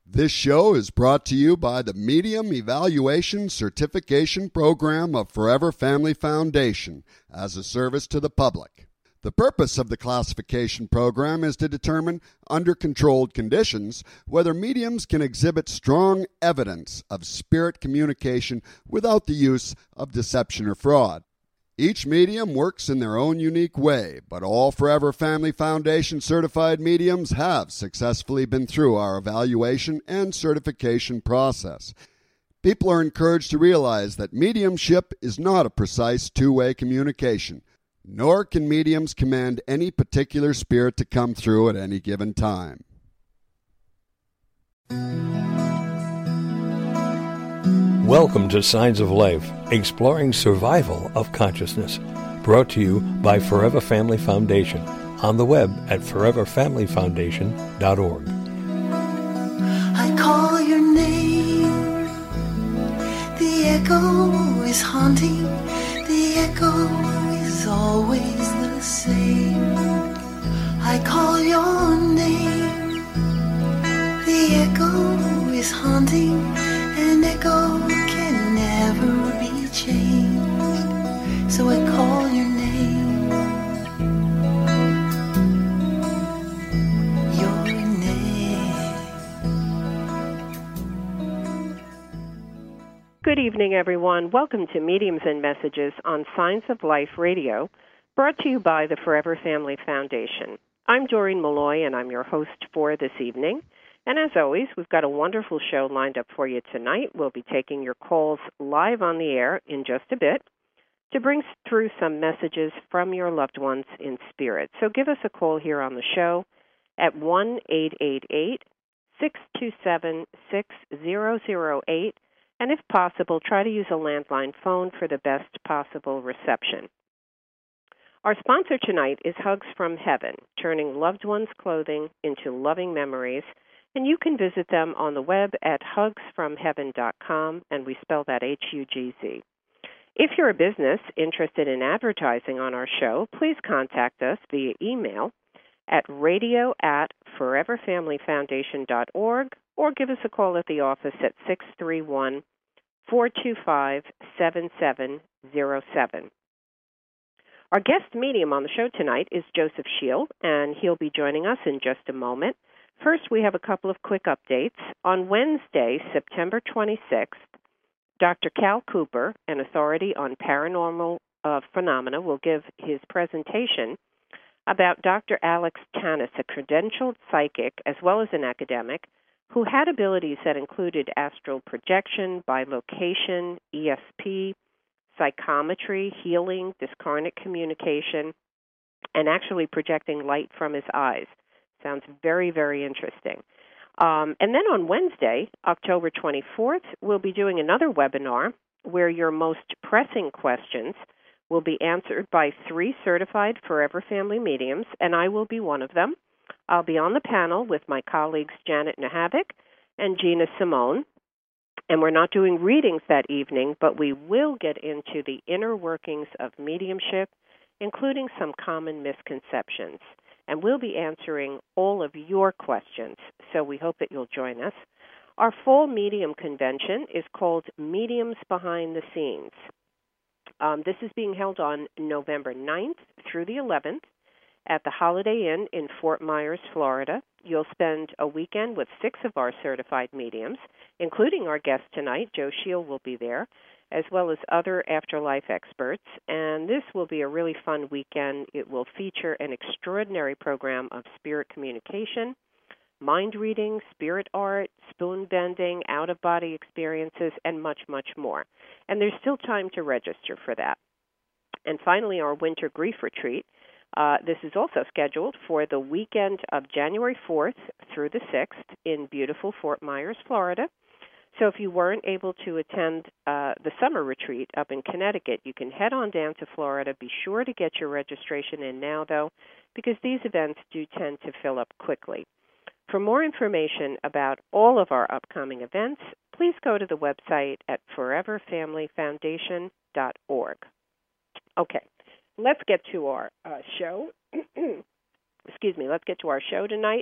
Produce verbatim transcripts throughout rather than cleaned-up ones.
This show is brought to you by the Medium Evaluation Certification Program of Forever Family Foundation as a service to the public. The purpose of the classification program is to determine, under controlled conditions, whether mediums can exhibit strong evidence of spirit communication without the use of deception or fraud. Each medium works in their own unique way, but all Forever Family Foundation certified mediums have successfully been through our evaluation and certification process. People are encouraged to realize that mediumship is not a precise two-way communication, nor can mediums command any particular spirit to come through at any given time. Welcome to Signs of Life, exploring survival of consciousness, brought to you by Forever Family Foundation, on the web at forever family foundation dot org. I call your name, the echo is haunting, the echo is always the same. I call your name, the echo is haunting, an echo can never be changed, so I call your name, your name. Good evening, everyone. Welcome to Mediums and Messages on Signs of Life Radio, brought to you by the Forever Family Foundation. I'm Doreen Malloy, and I'm your host for this evening. And as always, we've got a wonderful show lined up for you tonight. We'll be taking your calls live on the air in just a bit to bring through some messages from your loved ones in spirit. So give us a call here on the show at one eight eight eight, six two seven, six zero zero eight. And if possible, try to use a landline phone for the best possible reception. Our sponsor tonight is Hugs from Heaven, turning loved ones' clothing into loving memories. And you can visit them on the web at hugs from heaven dot com, and we spell that H U G Z. If you're a business interested in advertising on our show, please contact us via email at radio at forever family foundation dot org or give us a call at the office at six three one, four two five, seven seven zero seven. Our guest medium on the show tonight is Joseph Shield, and he'll be joining us in just a moment. First, we have a couple of quick updates. On Wednesday, September twenty-sixth, Doctor Cal Cooper, an authority on paranormal uh, phenomena, will give his presentation about Doctor Alex Tannis, a credentialed psychic as well as an academic, who had abilities that included astral projection, bilocation, E S P, psychometry, healing, discarnate communication, and actually projecting light from his eyes. Sounds very, very interesting. Um, and then on Wednesday, October twenty-fourth, we'll be doing another webinar where your most pressing questions will be answered by three certified Forever Family mediums, and I will be one of them. I'll be on the panel with my colleagues Janet Nahavik and Gina Simone. And we're not doing readings that evening, but we will get into the inner workings of mediumship, including some common misconceptions. And we'll be answering all of your questions, so we hope that you'll join us. Our fall medium convention is called Mediums Behind the Scenes. Um, this is being held on November ninth through the eleventh at the Holiday Inn in Fort Myers, Florida. You'll spend a weekend with six of our certified mediums, including our guest tonight. Joe Shield will be there, as well as other afterlife experts. And this will be a really fun weekend. It will feature an extraordinary program of spirit communication, mind reading, spirit art, spoon bending, out-of-body experiences, and much, much more. And there's still time to register for that. And finally, our winter grief retreat. Uh, this is also scheduled for the weekend of January fourth through the sixth in beautiful Fort Myers, Florida. So if you weren't able to attend uh, the summer retreat up in Connecticut, you can head on down to Florida. Be sure to get your registration in now, though, because these events do tend to fill up quickly. For more information about all of our upcoming events, please go to the website at forever family foundation dot org. Okay, let's get to our uh, show. Excuse me, let's get to our show tonight.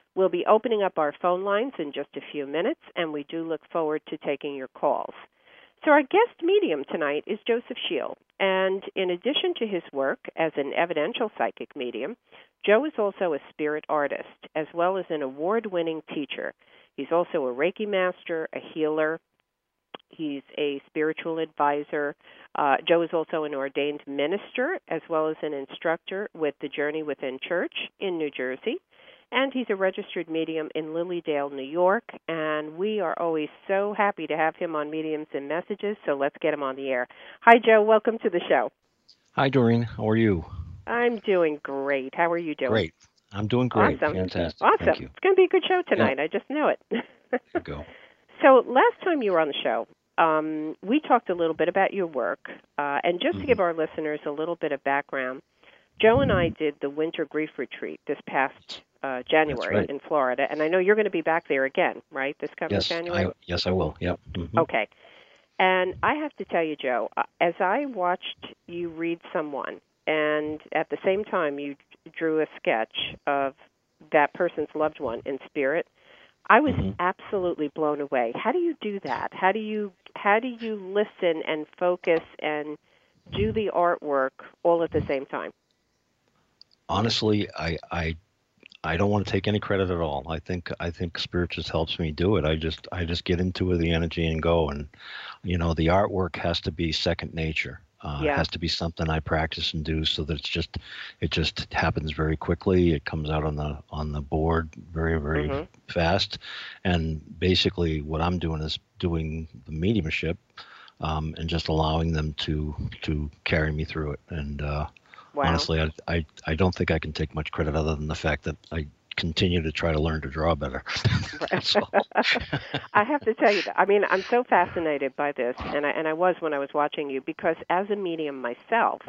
We'll be opening up our phone lines in just a few minutes, and we do look forward to taking your calls. So our guest medium tonight is Joseph Scheel, and in addition to his work as an evidential psychic medium, Joe is also a spirit artist, as well as an award-winning teacher. He's also a Reiki master, a healer. He's a spiritual advisor. Uh, Joe is also an ordained minister, as well as an instructor with the Journey Within Church in New Jersey. And he's a registered medium in Lilydale, New York, and we are always so happy to have him on Mediums and Messages, so let's get him on the air. Hi, Joe. Welcome to the show. Hi, Doreen. How are you? I'm doing great. How are you doing? Great. I'm doing great. Awesome. Fantastic. Awesome. Thank you. It's going to be a good show tonight. Yeah. I just know it. There you go. So last time you were on the show, um, we talked a little bit about your work, uh, and just Mm-hmm. to give our listeners a little bit of background, Joe and I did the Winter Grief Retreat this past uh, January right. in Florida, and I know you're going to be back there again, right, this coming Yes, January? I, yes, I will. Yep. Mm-hmm. Okay. And I have to tell you, Joe, uh, as I watched you read someone, and at the same time you drew a sketch of that person's loved one in spirit, I was Mm-hmm. absolutely blown away. How do you do that? How do you how do you listen and focus and do the artwork all at the same time? Honestly, I, I I don't want to take any credit at all. I think I think spirit just helps me do it. I just I just get into the energy and go. And you know, the artwork has to be second nature. Uh, Yeah. It has to be something I practice and do, so that it's just it just happens very quickly. It comes out on the on the board very very Mhm. fast. And basically, what I'm doing is doing the mediumship um, and just allowing them to to carry me through it. And uh, Wow. honestly, I, I I don't think I can take much credit other than the fact that I continue to try to learn to draw better. That's all. I have to tell you that. I mean, I'm so fascinated by this, and I and I was when I was watching you, because as a medium myself,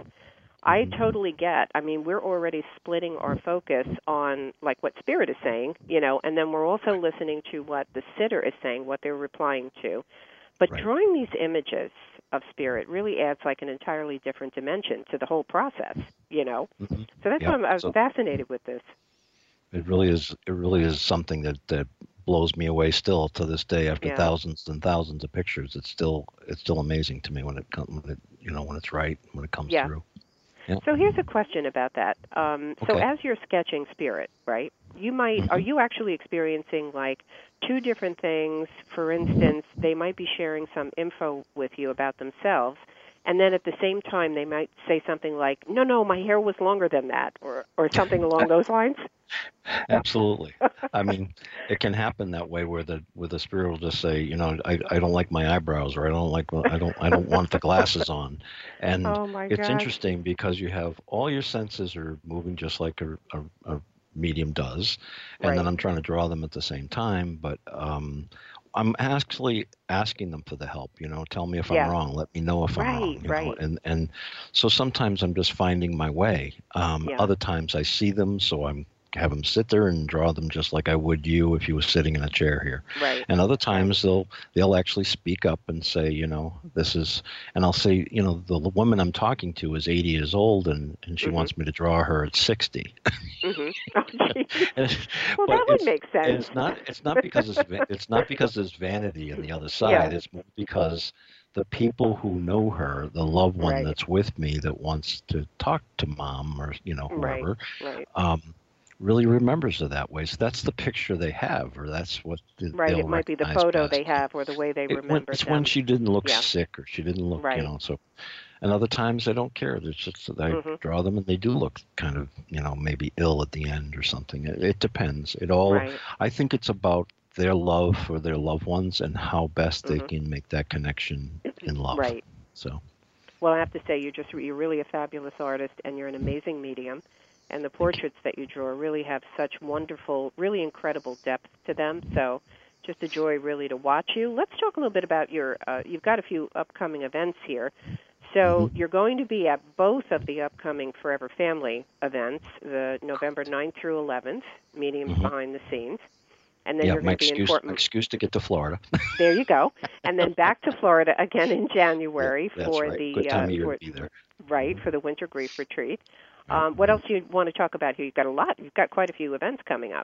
I totally get. I mean, we're already splitting our focus on like what spirit is saying, you know, and then we're also listening to what the sitter is saying, what they're replying to. But Right. drawing these images of spirit really adds like an entirely different dimension to the whole process, you know. Mhm. So that's Yeah, why I'm, I'm so- fascinated with this. It really is. It really is something that, that blows me away still to this day. After Yeah. thousands and thousands of pictures, it's still it's still amazing to me when it comes. You know, when it's right, when it comes Yeah. through. Yeah. So here's a question about that. Um, so Okay. as you're sketching spirit, right, you might, Mhm. are you actually experiencing like two different things? For instance, they might be sharing some info with you about themselves, and then at the same time they might say something like, no, no, my hair was longer than that, or, or something along those lines? Absolutely. I mean, it can happen that way where the where the spirit will just say, you know, I, I don't like my eyebrows, or I don't like I don't I don't want the glasses on, and Oh, my it's gosh. interesting because you have all your senses are moving just like a, a, a medium does, and then Right. I'm trying to draw them at the same time, but um, I'm actually asking them for the help. You know, tell me if Yeah. I'm wrong. Let me know if I'm Right, wrong. You know? right. And and so sometimes I'm just finding my way. Um, Yeah. Other times I see them, so I'm have them sit there and draw them just like I would you if you was sitting in a chair here. Right. And other times they'll they'll actually speak up and say, you know, this is, and I'll say, you know, the woman I'm talking to is eighty years old, and and she Mhm. wants me to draw her at sixty. hmm Oh, geez. And- Well, but that would it's- make sense. It's not. It's not because it's. va- It's not because there's vanity on the other side. Yeah. It's more because the people who know her, the loved one Right. that's with me that wants to talk to mom or you know Right. whoever, Right. um, really remembers her that way. So that's the picture they have, or that's what the, Right. they'll It might be the recognize photo best. they have or the way they It- when, remember it's them. when she didn't look Yeah. sick or she didn't look, Right. you know. So, and other times I don't care. It's just that I Mhm. draw them and they do look kind of, you know, maybe ill at the end or something. It, it depends. It all. Right. I think it's about their love for their loved ones and how best they Mhm. can make that connection in love. Right. So. Well, I have to say, you're just you're really a fabulous artist, and you're an amazing medium. And the portraits that you draw really have such wonderful, really incredible depth to them. So, just a joy really to watch you. Let's talk a little bit about your. Uh, you've got a few upcoming events here. So Mhm. you're going to be at both of the upcoming Forever Family events, the November ninth through eleventh, Mediums Mhm. Behind the Scenes. And then Yeah, you're my going to be in excuse, Fort my excuse to get to Florida. There you go. And then back to Florida again in January That's for right. the Good time uh, of year for, to be there. right for the Winter Grief Retreat. Um, what else do you want to talk about here? You've got a lot. You've got quite a few events coming up.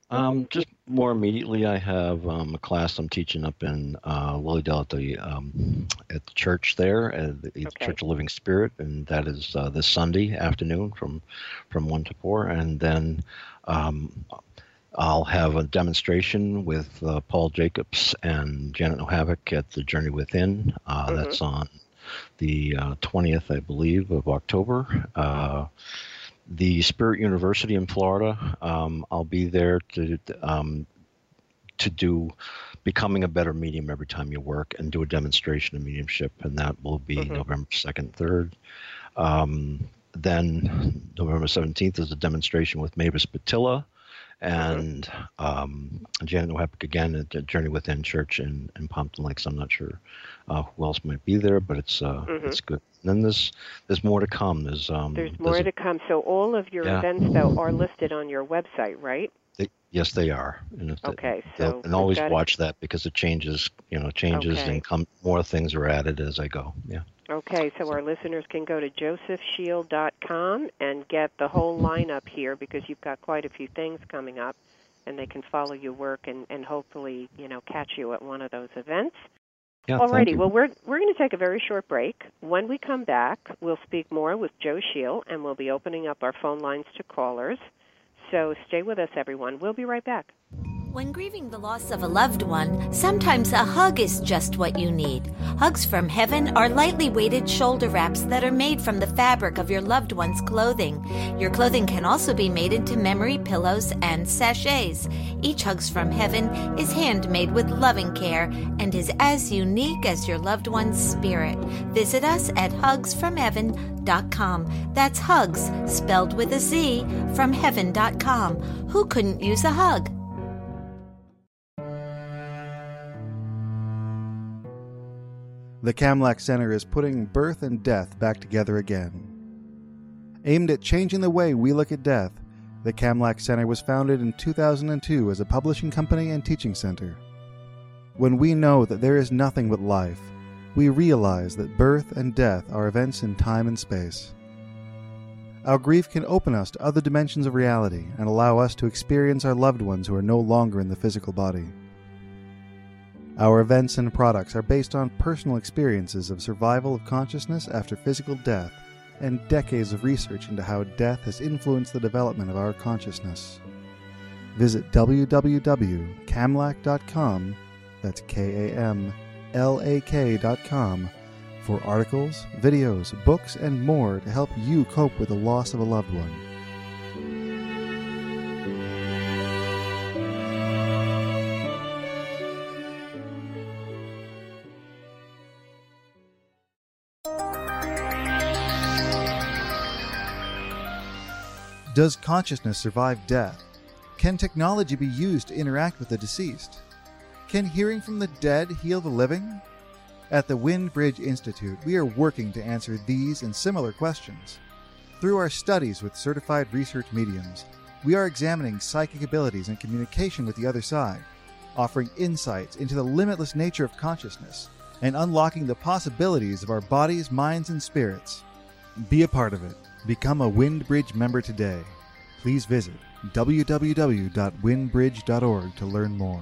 Um, just more immediately, I have um, a class I'm teaching up in uh, Lilydale at the um, at the church there, at the Okay. Church of Living Spirit, and that is uh, this Sunday afternoon from from one to four, and then um, I'll have a demonstration with uh, Paul Jacobs and Janet Nohavik at the Journey Within. Uh, Mhm. That's on the uh, twentieth, I believe, of October. Uh, the Spirit University in Florida, um, I'll be there to um, to do Becoming a Better Medium Every Time You Work and do a demonstration of mediumship, and that will be Mhm. November second, third. Um, then November seventeenth is a demonstration with Mavis Patilla and um, Janet Nohavik again at the Journey Within Church in, in Pompton Lakes. I'm not sure uh, who else might be there, but it's uh, Mhm. it's good. And then there's there's more to come. There's um There's more a- to come. So all of your Yeah. events, though, are listed on your website, right? They, yes, they are. And if they- Okay, they'll- so and we've always got- watch that because it changes. You know, changes Okay. and come more things are added as I go. Yeah. Okay, so our listeners can go to joseph shield dot com and get the whole lineup here because you've got quite a few things coming up, and they can follow your work and, and hopefully, you know, catch you at one of those events. Yeah. thank Alrighty, you. well, we're we're going to take a very short break. When we come back, we'll speak more with Joe Shield, and we'll be opening up our phone lines to callers. So stay with us, everyone. We'll be right back. When grieving the loss of a loved one, sometimes a hug is just what you need. Hugs from Heaven are lightly weighted shoulder wraps that are made from the fabric of your loved one's clothing. Your clothing can also be made into memory pillows and sachets. Each Hugs from Heaven is handmade with loving care and is as unique as your loved one's spirit. Visit us at hugs from heaven dot com. That's hugs, spelled with a Z, from heaven dot com. Who couldn't use a hug? The Kamlak Center is putting birth and death back together again. Aimed at changing the way we look at death, the Kamlak Center was founded in two thousand two as a publishing company and teaching center. When we know that there is nothing but life, we realize that birth and death are events in time and space. Our grief can open us to other dimensions of reality and allow us to experience our loved ones who are no longer in the physical body. Our events and products are based on personal experiences of survival of consciousness after physical death and decades of research into how death has influenced the development of our consciousness. Visit w w w dot kamlak dot com, that's K A M L A K dot com, for articles, videos, books, and more to help you cope with the loss of a loved one. Does consciousness survive death? Can technology be used to interact with the deceased? Can hearing from the dead heal the living? At the Wind Bridge Institute, we are working to answer these and similar questions. Through our studies with certified research mediums, we are examining psychic abilities and communication with the other side, offering insights into the limitless nature of consciousness, and unlocking the possibilities of our bodies, minds, and spirits. Be a part of it. Become a WindBridge member today. Please visit w w w dot windbridge dot org to learn more.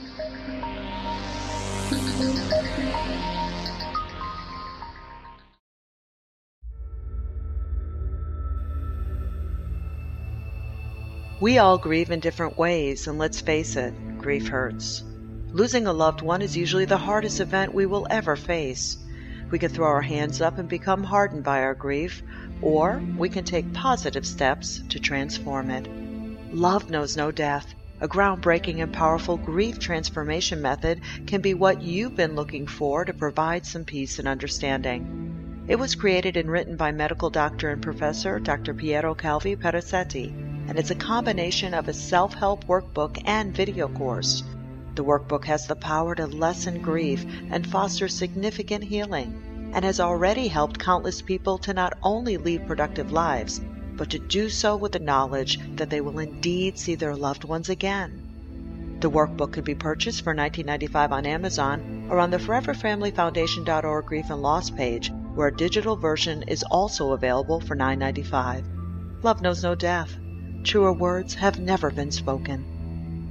We all grieve in different ways, and let's face it, grief hurts. Losing a loved one is usually the hardest event we will ever face. We can throw our hands up and become hardened by our grief, or we can take positive steps to transform it. Love knows no death. A groundbreaking and powerful grief transformation method can be what you've been looking for to provide some peace and understanding. It was created and written by medical doctor and professor Doctor Piero Calvi Perazzetti, and it's a combination of a self-help workbook and video course. The workbook has the power to lessen grief and foster significant healing, and has already helped countless people to not only lead productive lives, but to do so with the knowledge that they will indeed see their loved ones again. The workbook can be purchased for nineteen ninety-five dollars on Amazon or on the forever family foundation dot org Grief and Loss page, where a digital version is also available for nine ninety-five. Love knows no death. Truer words have never been spoken.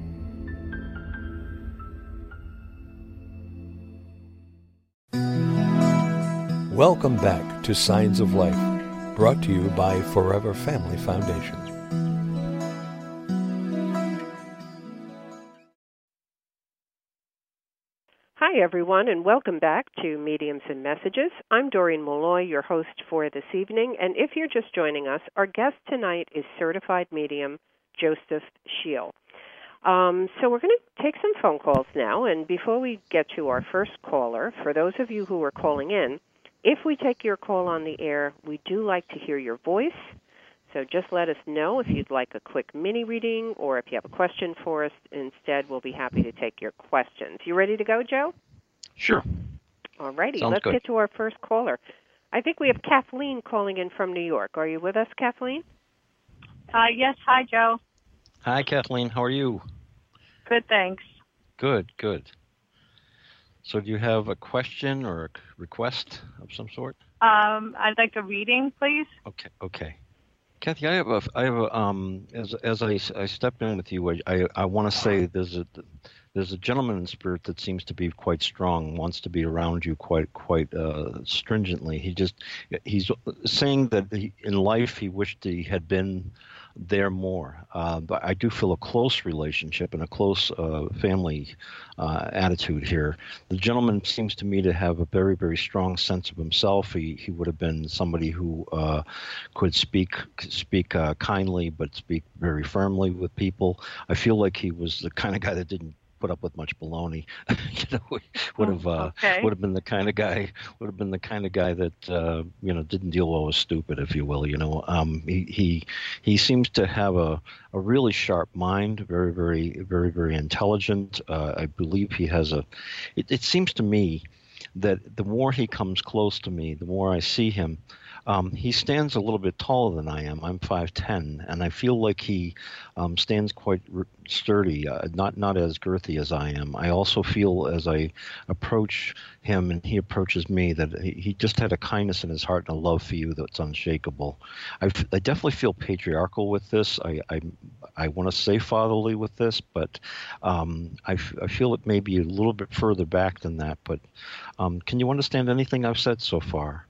Welcome back to Signs of Life, brought to you by Forever Family Foundation. Hi, everyone, and welcome back to Mediums and Messages. I'm Doreen Molloy, your host for this evening, and if you're just joining us, our guest tonight is certified medium Joseph Scheel. Um, so we're going to take some phone calls now, and before we get to our first caller, for those of you who are calling in, if we take your call on the air, we do like to hear your voice. So just let us know if you'd like a quick mini reading or if you have a question for us. Instead, we'll be happy to take your questions. You ready to go, Joe? Sure. All righty. Sounds Let's good. get to our first caller. I think we have Kathleen calling in from New York. Are you with us, Kathleen? Uh, yes. Hi, Joe. Hi, Kathleen. How are you? Good, thanks. Good, good. So do you have a question or a request of some sort? Um, I'd like a reading, please. Okay, okay. Kathy, I have a, I have a, um, as as I, I step in with you, I I, I want to say there's a there's a gentleman in spirit that seems to be quite strong, wants to be around you quite quite uh, stringently. He just he's saying that he, in life he wished he had been there more. Uh, but I do feel a close relationship and a close uh, family uh, attitude here. The gentleman seems to me to have a very, very strong sense of himself. He he would have been somebody who uh, could speak speak uh, kindly, but speak very firmly with people. I feel like he was the kind of guy that didn't put up with much baloney. you know, would have uh, okay. would have been the kind of guy would have been the kind of guy that uh, you know didn't deal well with stupid, if you will. You know, um, he he he seems to have a a really sharp mind, very very very very intelligent. Uh, I believe he has a. It, it seems to me that the more he comes close to me, the more I see him. Um, he stands a little bit taller than I am. I'm five ten, and I feel like he um, stands quite r- sturdy, uh, not not as girthy as I am. I also feel as I approach him and he approaches me that he, he just had a kindness in his heart and a love for you that's unshakable. I, f- I definitely feel patriarchal with this. I I, I want to say fatherly with this, but um, I, f- I feel it may be a little bit further back than that. But um, can you understand anything I've said so far?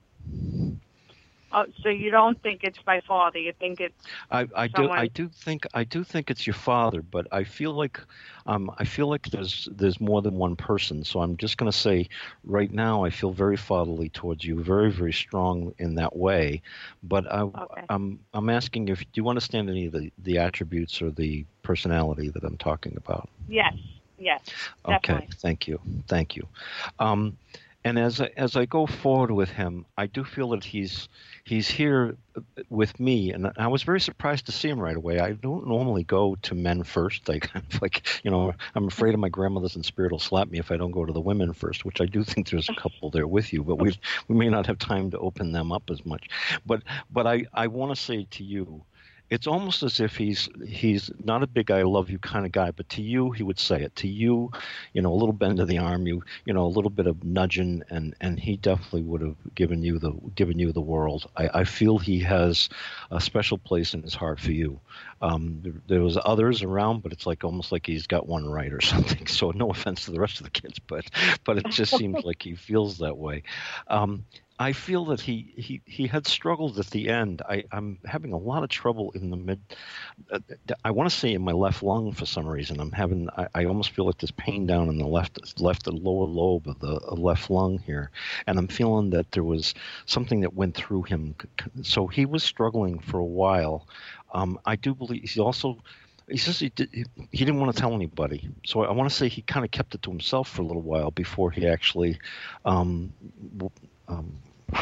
Oh, so you don't think it's my father? You think it's I, I do someone... I do think I do think it's your father, but I feel like um, I feel like there's there's more than one person. So I'm just going to say right now I feel very fatherly towards you, very very strong in that way. But I, okay. I'm I'm asking if do you understand any of the, the attributes or the personality that I'm talking about? Yes, yes, definitely. Okay, thank you, thank you. Um, And as I, as I go forward with him, I do feel that he's he's here with me, and I was very surprised to see him right away. I don't normally go to men first. I kind of like, you know, I'm afraid of my grandmother's in spirit will slap me if I don't go to the women first, which I do think there's a couple there with you, but we we may not have time to open them up as much. But but I, I want to say to you, it's almost as if he's he's not a big I love you kind of guy, but to you he would say it. To you, you know, a little bend of the arm, you you know, a little bit of nudging, and, and he definitely would have given you the given you the world. I, I feel he has a special place in his heart for you. Um, there, there was others around, but it's like almost like he's got one right or something. So no offense to the rest of the kids, but but it just seems like he feels that way. Um, I feel that he, he, he had struggled at the end. I, I'm having a lot of trouble in the mid. Uh, I want to say in my left lung for some reason. I'm having. I, I almost feel like there's pain down in the left left the lower lobe of the uh, left lung here, and I'm feeling that there was something that went through him. So he was struggling for a while. Um, I do believe he's also. He says he, did, he, he didn't want to tell anybody. So I want to say he kind of kept it to himself for a little while before he actually um, um,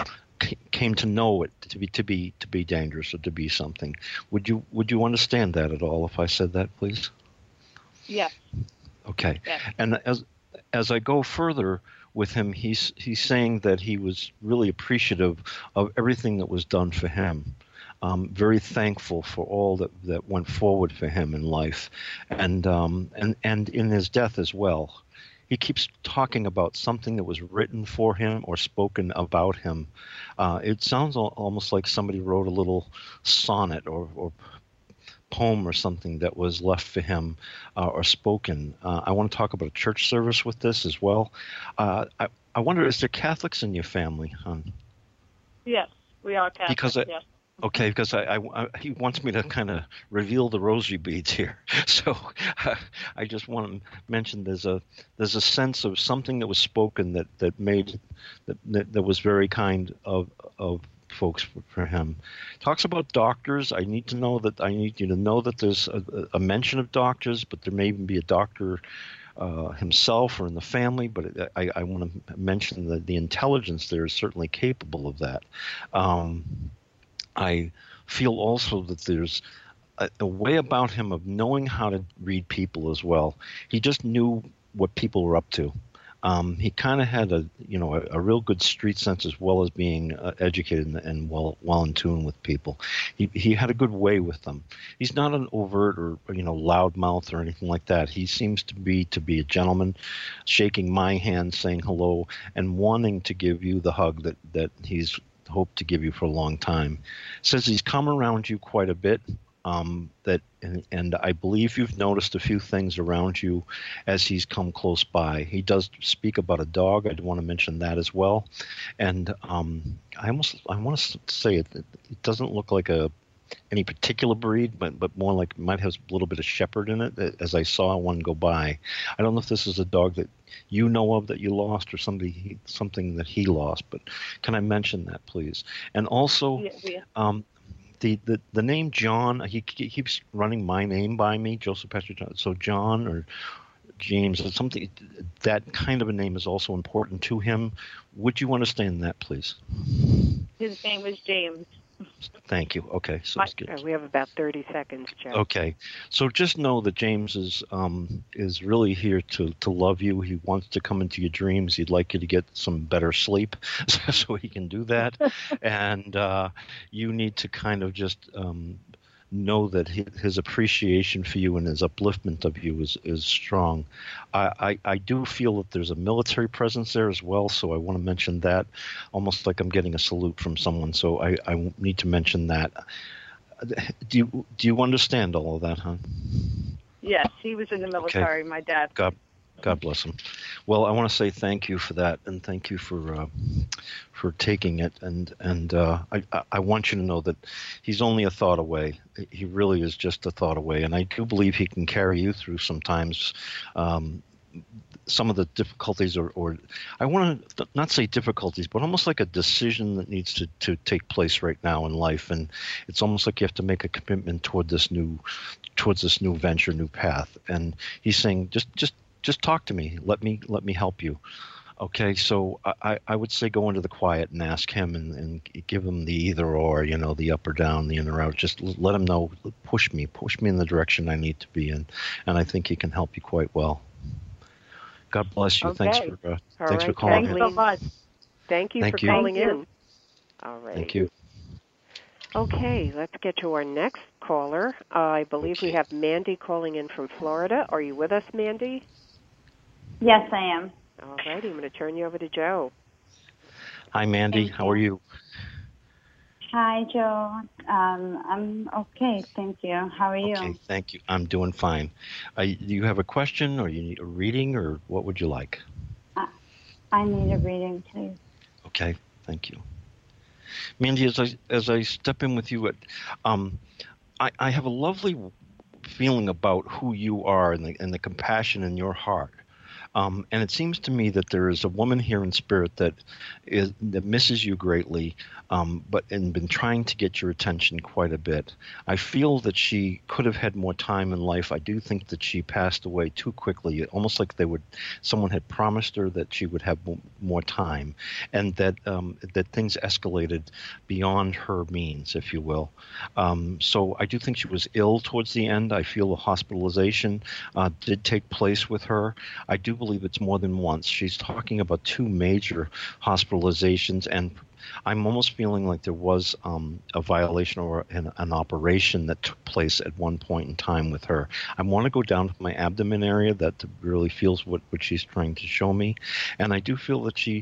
came to know it to be to be to be dangerous or to be something. Would you would you understand that at all if I said that, please? Yes. Okay. Yes. And as as I go further with him, he's he's saying that he was really appreciative of everything that was done for him. Um, very thankful for all that, that went forward for him in life, and um, and and in his death as well. He keeps talking about something that was written for him or spoken about him. Uh, it sounds al- almost like somebody wrote a little sonnet or, or poem or something that was left for him uh, or spoken. Uh, I want to talk about a church service with this as well. Uh, I, I wonder, is there Catholics in your family, hon? Yes, we are Catholic. Because I, yes. Okay, because I, I, I, he wants me to kind of reveal the rosary beads here, so uh, I just want to mention there's a there's a sense of something that was spoken that that made that that, that was very kind of of folks for, for him. Talks about doctors. I need to know that I need you to know that there's a, a mention of doctors, but there may even be a doctor uh, himself or in the family. But it, I, I want to mention that the intelligence there is certainly capable of that. Um, I feel also that there's a, a way about him of knowing how to read people as well. He just knew what people were up to. Um, he kind of had a, you know, a, a real good street sense as well as being uh, educated and, and well, well in tune with people. He he had a good way with them. He's not an overt or, you know, loudmouth or anything like that. He seems to be to be a gentleman, shaking my hand, saying hello, and wanting to give you the hug that that he's hoped to give you for a long time. Says he's come around you quite a bit. Um, that and, and I believe you've noticed a few things around you as he's come close by. He does speak about a dog. I want to mention that as well. And um, I almost I want to say it. It doesn't look like a any particular breed, but but more like it might have a little bit of shepherd in it. As I saw one go by, I don't know if this is a dog that you know of that you lost or somebody something that he lost. But can I mention that, please? And also. Yeah, yeah. Um, The, the the name John, he, he keeps running my name by me, Joseph Patrick John. So John or James, or something, that kind of a name is also important to him. Would you understand that, please? His name was James. Thank you. Okay, so it's good. Uh, we have about thirty seconds, Joe. Okay, so just know that James is um, is really here to, to love you. He wants to come into your dreams. He'd like you to get some better sleep, so he can do that. And uh, you need to kind of just um, know that his, his appreciation for you and his upliftment of you is, is strong. I, I, I do feel that there's a military presence there as well, so I want to mention that, almost like I'm getting a salute from someone, so I, I need to mention that. Do you, do you understand all of that, huh? Yes, he was in the military, Okay. my dad. God, God bless him. Well, I want to say thank you for that, and thank you for uh, for taking it. And and uh, I I want you to know that he's only a thought away. He really is just a thought away, and I do believe he can carry you through sometimes. Um, some of the difficulties, or, or I want to not say difficulties, but almost like a decision that needs to, to take place right now in life, and it's almost like you have to make a commitment toward this new, towards this new venture, new path. And he's saying, just just just talk to me, let me let me help you. Okay, so I, I would say go into the quiet and ask him, and, and give him the either or, you know, the up or down, the in or out. Just let him know, push me, push me in the direction I need to be in, and I think he can help you quite well. God bless you. Okay. Thanks for uh, All thanks right, for calling Thanks in. so much. Thank you Thank for you. calling Thank you. in. All right. Thank you. Okay, let's get to our next caller. Uh, I believe we Okay. have Mandy calling in from Florida. Are you with us, Mandy? Yes, I am. All right, I'm going to turn you over to Joe. Hi, Mandy. Thank How you. are you? Hi, Joe. Um, I'm okay, thank you. How are you? Okay, thank you. I'm doing fine. Uh, do you have a question, or you need a reading, or what would you like? I, I need a reading, please. Okay, thank you. Mandy, as I as I step in with you, at, um, I, I have a lovely feeling about who you are and the, and the compassion in your heart. Um, and it seems to me that there is a woman here in spirit that is that misses you greatly, um, but and been trying to get your attention quite a bit. I feel that she could have had more time in life. I do think that she passed away too quickly, almost like they would, someone had promised her that she would have more time, and that um, that things escalated beyond her means, if you will. Um, so I do think she was ill towards the end. I feel a hospitalization uh, did take place with her. I do believe it's more than once. She's talking about two major hospitalizations, and I'm almost feeling like there was um, a violation or an, an operation that took place at one point in time with her. I want to go down to my abdomen area that really feels what, what she's trying to show me, and I do feel that she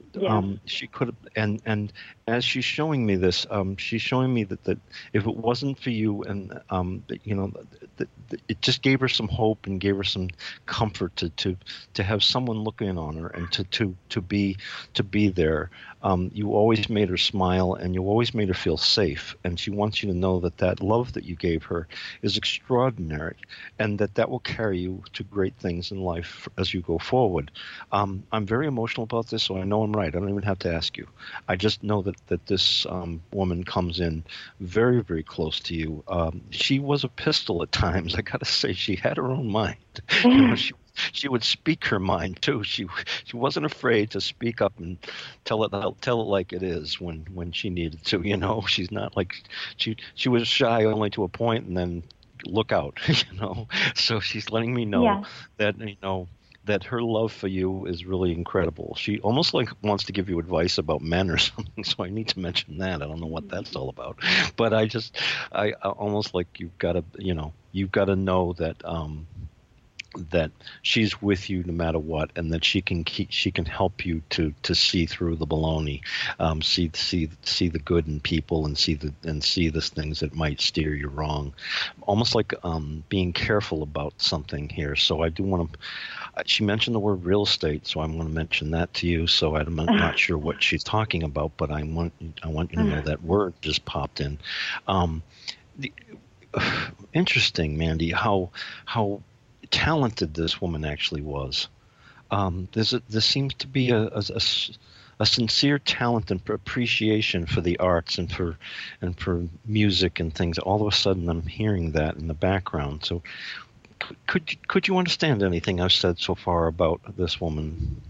Yeah. Um, she could have, and and as she's showing me this, um, she's showing me that, that if it wasn't for you, and um, that, you know, that, that it just gave her some hope and gave her some comfort to to, to have someone look in on her and to to, to be to be there. Um, you always made her smile, and you always made her feel safe. And she wants you to know that that love that you gave her is extraordinary, and that that will carry you to great things in life as you go forward. Um, I'm very emotional about this, so I know I'm right. I don't even have to ask you. I just know that that this um, woman comes in very, very close to you. Um, she was a pistol at times. I got to say, she had her own mind. You know, she She would speak her mind too. She she wasn't afraid to speak up and tell it tell it like it is when, when she needed to. You know, she's not like she she was shy only to a point, and then look out. You know, so she's letting me know Yeah. that you know that her love for you is really incredible. She almost like wants to give you advice about men or something. So I need to mention that. I don't know what that's all about, but I just I, I almost like you've got to you know you've got to know that. Um, that she's with you no matter what, and that she can keep, she can help you to, to see through the baloney, um, see see see the good in people, and see the and see the things that might steer you wrong, almost like um, being careful about something here. So I do want to. She mentioned the word real estate, so I'm going to mention that to you. So I'm not sure what she's talking about, but I want I want you to know that word just popped in. Um, the, uh, interesting, Mandy, how how. talented this woman actually was. Um, there's a, there seems to be a, a, a, a sincere talent and appreciation for the arts and for and for music and things. All of a sudden, I'm hearing that in the background. So, could could you, could you understand anything I've said so far about this woman?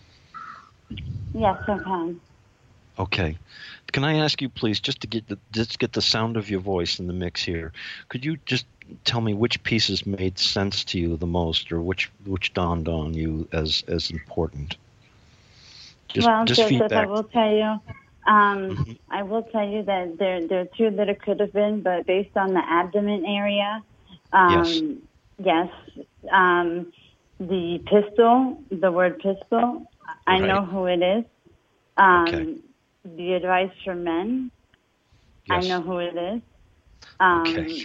Yes, I can. Okay. Can I ask you, please, just to get the just get the sound of your voice in the mix here? Could you just tell me which pieces made sense to you the most, or which which dawned on you as as important? Just, well, just Joseph, feedback. I will tell you. Um, mm-hmm. I will tell you that there there are two that it could have been, but based on the abdomen area, um, yes, yes, um, the pistol, the word pistol, I right. know who it is. Um, okay. The advice for men, yes. I know who it is. Um, okay.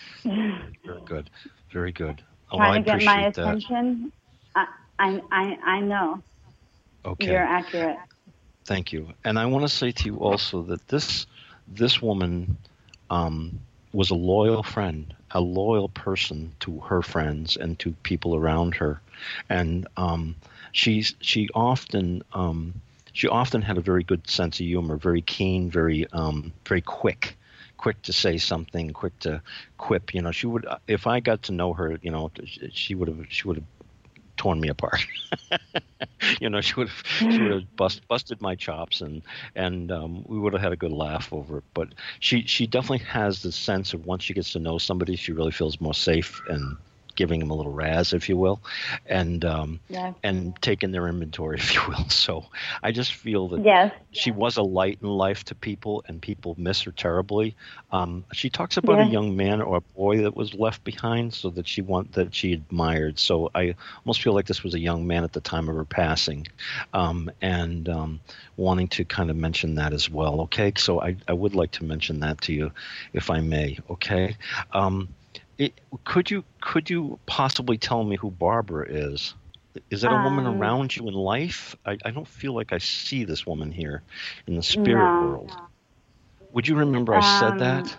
Very good. Very good. Oh, trying I to get appreciate my that. attention. I, I, I, I know. Okay. You're accurate. Thank you. And I want to say to you also that this this woman um, was a loyal friend, a loyal person to her friends and to people around her, and um, she's she often um, she often had a very good sense of humor, very keen, very um, very quick. quick to say something, quick to quip. You know, she would, if I got to know her, you know, she would have, she would have torn me apart. you know, she would have, she would have bust, busted my chops, and and um, we would have had a good laugh over it. But she, she definitely has the sense of once she gets to know somebody, she really feels more safe and giving them a little razz, if you will, and um, yeah. and taking their inventory, if you will. So I just feel that yes. she was a light in life to people, and people miss her terribly. Um, she talks about yeah. a young man or a boy that was left behind, so that she want that she admired. So I almost feel like this was a young man at the time of her passing, um, and um, wanting to kind of mention that as well. Okay, so I, I would like to mention that to you, if I may. Okay. Um, It, could you could you possibly tell me who Barbara is? Is that a woman um, around you in life? I, I don't feel like I see this woman here in the spirit no. world. Would you remember I said um, that?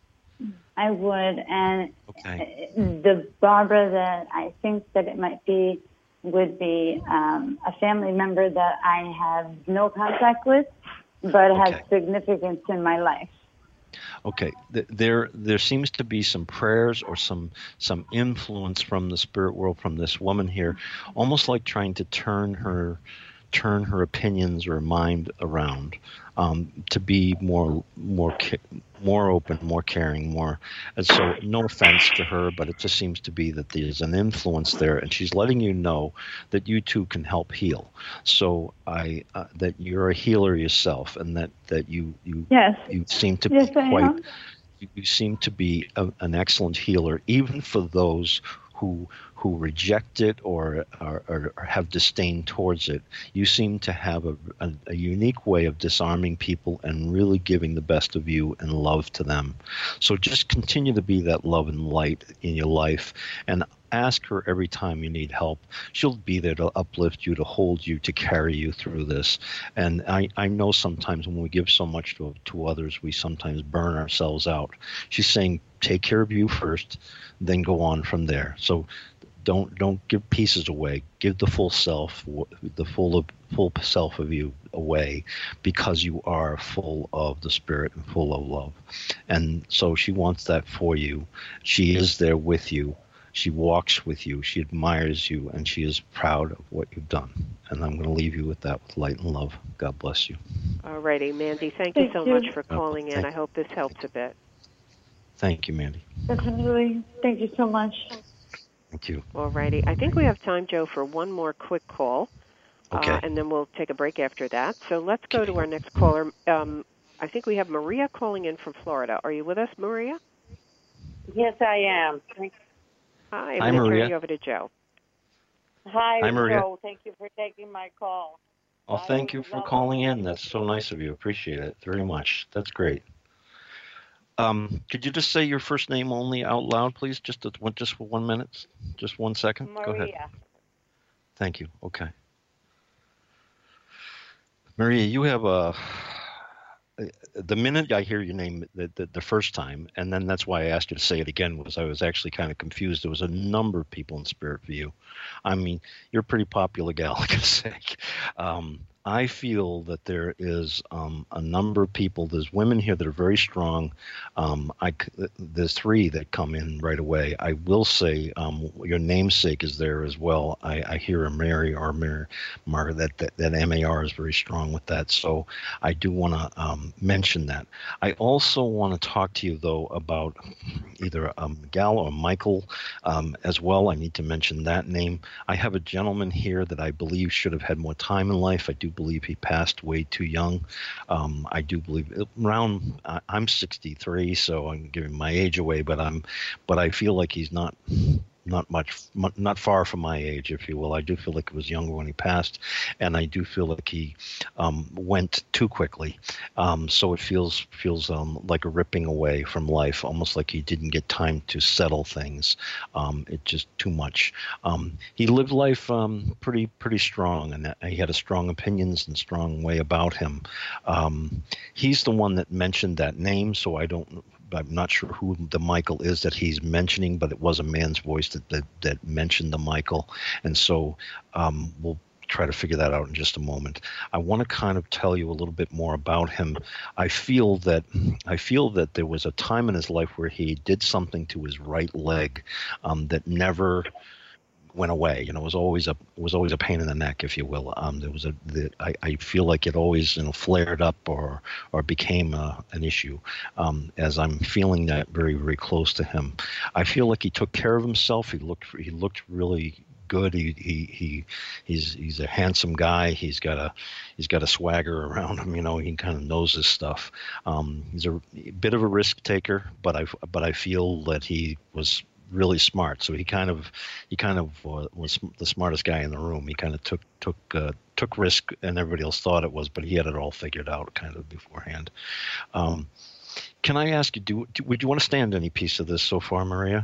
I would, and okay. the Barbara that I think that it might be would be um, a family member that I have no contact with, but okay. has significance in my life. Okay, there there seems to be some prayers or some some influence from the spirit world from this woman here, almost like trying to turn her turn her opinions or mind around, um, to be more more more open, more caring, more. And so, no offense to her, but it just seems to be that there's an influence there, and she's letting you know that you too can help heal. So I uh, that you're a healer yourself, and that that you you yes. you seem to yes, be quite. I am. You seem to be a, an excellent healer, even for those who who reject it or, or, or have disdain towards it. You seem to have a, a, a unique way of disarming people and really giving the best of you and love to them. So just continue to be that love and light in your life, and ask her every time you need help. She'll be there to uplift you, to hold you, to carry you through this. And I, I know sometimes when we give so much to, to others, we sometimes burn ourselves out. She's saying, take care of you first, then go on from there. So don't don't give pieces away. Give the full self, the full of, full self of you away, because you are full of the Spirit and full of love. And so she wants that for you. She is there with you. She walks with you. She admires you, and she is proud of what you've done. And I'm going to leave you with that, with light and love. God bless you. All righty, Mandy. Thank, Thank you so you. much for calling Oh, in. I hope this helps a bit. Thank you, Mandy. Definitely. Thank you so much. Thank you. All righty. I think we have time, Joe, for one more quick call. Okay. Uh, and then we'll take a break after that. So let's go to our next caller. Um, I think we have Maria calling in from Florida. Are you with us, Maria? Yes, I am. Thank- Hi, I'm Hi, going to Maria. turn you over to Joe. Hi, Hi, Maria. Joe. Thank you for taking my call. Oh, thank you for calling in. That's so nice of you. Appreciate it very much. That's great. Um, could you just say your first name only out loud, please? Just a, just for one minute, just one second. Go ahead. Maria. Thank you. Okay. Maria, you have a. The minute I hear your name the, the, the first time, and then that's why I asked you to say it again, was I was actually kind of confused. There was a number of people in spirit for you. I mean, you're a pretty popular gal, like I say. Um, I feel that there is um, a number of people. There's women here that are very strong. Um, I, there's three that come in right away. I will say um, your namesake is there as well. I, I hear a Mary or Mary, Mar, that, that, that M A R is very strong with that. So I do want to um, mention that. I also want to talk to you, though, about either um, Gal or Michael um, as well. I need to mention that name. I have a gentleman here that I believe should have had more time in life. I do believe he passed way too young. Um, I do believe around. I, I'm sixty-three, so I'm giving my age away. But I'm, but I feel like he's not. Not much, not far from my age, if you will. I do feel like he was younger when he passed, and I do feel like he um, went too quickly. Um, so it feels feels um, like a ripping away from life, almost like he didn't get time to settle things. Um, it just too much. Um, he lived life um, pretty pretty strong, and he had a strong opinions and strong way about him. Um, he's the one that mentioned that name, so I don't. I'm not sure who the Michael is that he's mentioning, but it was a man's voice that that, that mentioned the Michael. And so um, we'll try to figure that out in just a moment. I want to kind of tell you a little bit more about him. I feel that I feel that there was a time in his life where he did something to his right leg um, that never went away. You know, it was always a it was always a pain in the neck, if you will. Um, there was a the, I, I feel like it always you know flared up or or became a, an issue. Um, as I'm feeling that very very close to him, I feel like he took care of himself. He looked he looked really good. He he he he's he's a handsome guy. He's got a he's got a swagger around him. You know, he kind of knows his stuff. Um, he's a, a bit of a risk taker, but I but I feel that he was really smart. So he kind of he kind of uh, was the smartest guy in the room. He kind of took took uh, took risk, and everybody else thought it was, but he had it all figured out kind of beforehand. Um, can I ask you, do, do would you want to stand any piece of this so far, Maria?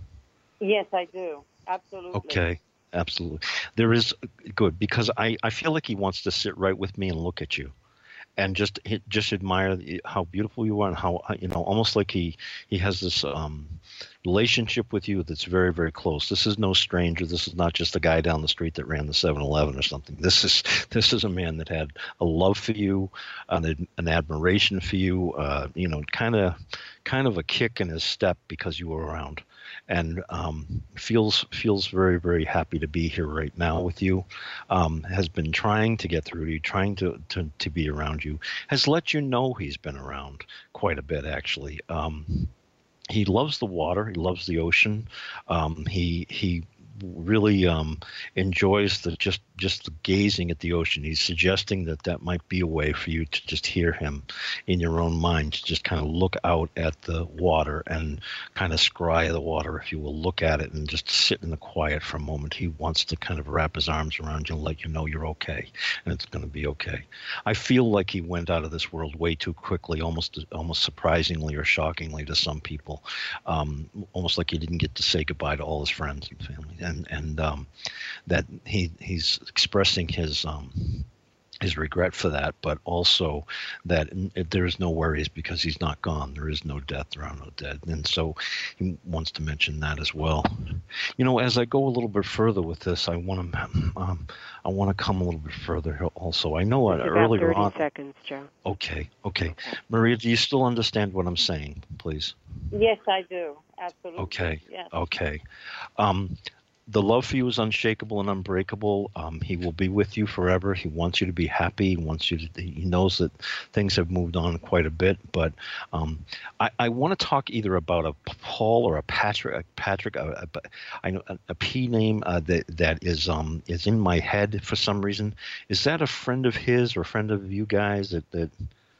Yes, I do. Absolutely. Okay. Absolutely. There is good, because I, I feel like he wants to sit right with me and look at you. And just just admire how beautiful you are, and how you know, almost like he he has this um, relationship with you that's very very close. This is no stranger. This is not just a guy down the street that ran the seven eleven or something. This is this is a man that had a love for you, an, an admiration for you. Uh, you know, kind of kind of a kick in his step because you were around. And um, feels feels very, very happy to be here right now with you, um, has been trying to get through to you, trying to, to, to be around you, has let you know he's been around quite a bit, actually. Um, he loves the water. He loves the ocean. Um, he he really um, enjoys the just just the gazing at the ocean. He's suggesting that that might be a way for you to just hear him in your own mind, to just kind of look out at the water and kind of scry the water, if you will, look at it and just sit in the quiet for a moment. He wants to kind of wrap his arms around you and let you know you're okay, and it's going to be okay. I feel like he went out of this world way too quickly, almost almost surprisingly or shockingly to some people, um, almost like he didn't get to say goodbye to all his friends and family, and and um, that he he's expressing his um, his regret for that, but also that there's no worries because he's not gone. There is no death. There are no dead. And so he wants to mention that as well. You know, as I go a little bit further with this, I want to um, I want to come a little bit further also. I know it's earlier about on. thirty seconds, Joe. Okay, okay. Maria, do you still understand what I'm saying, please? Yes, I do. Absolutely. Okay. Yes. Okay. Um, the love for you is unshakable and unbreakable. Um, he will be with you forever. He wants you to be happy. He wants you to. He knows that things have moved on quite a bit. But um, I, I want to talk either about a Paul or a Patrick. A Patrick. A, a, I know a, a P name uh, that that is um is in my head for some reason. Is that a friend of his or a friend of you guys that that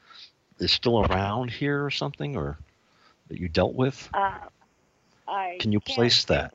is still around here or something, or that you dealt with? Uh, I Can you place that?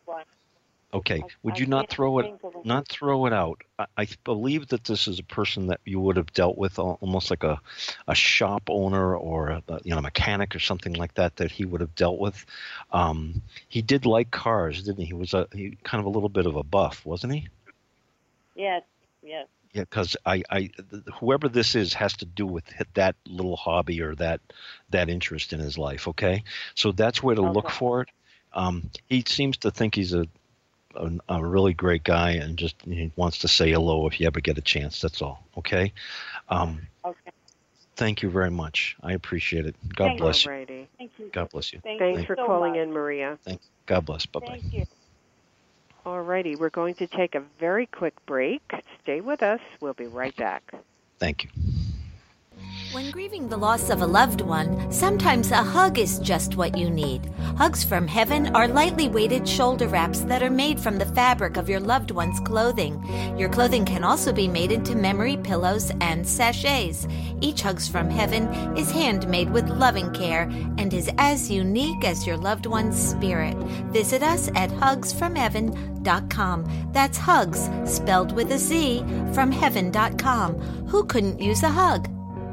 Okay. Would you not throw it not throw it out? I, I believe that this is a person that you would have dealt with, almost like a, a shop owner or a, you know mechanic or something like that that he would have dealt with. Um, he did like cars, didn't he? He was a he, kind of a little bit of a buff, wasn't he? Yes. Yes. Yeah, because I, I, whoever this is has to do with that little hobby or that that interest in his life. Okay, so that's where to okay. look for it. Um, he seems to think he's a A, a really great guy and just he wants to say hello if you ever get a chance. That's all. Okay. Um, okay. Thank you very much. I appreciate it. God Thank bless you. you. Thank you. God bless you. Thank Thanks you for so calling much. in, Maria. Thank you. God bless. Bye bye. Thank you. All righty. We're going to take a very quick break. Stay with us. We'll be right back. Thank you. When grieving the loss of a loved one, sometimes a hug is just what you need. Hugs from Heaven are lightly weighted shoulder wraps that are made from the fabric of your loved one's clothing. Your clothing can also be made into memory pillows and sachets. Each Hugs from Heaven is handmade with loving care and is as unique as your loved one's spirit. Visit us at hugs from heaven dot com. That's hugs, spelled with a Z, from heaven dot com. Who couldn't use a hug?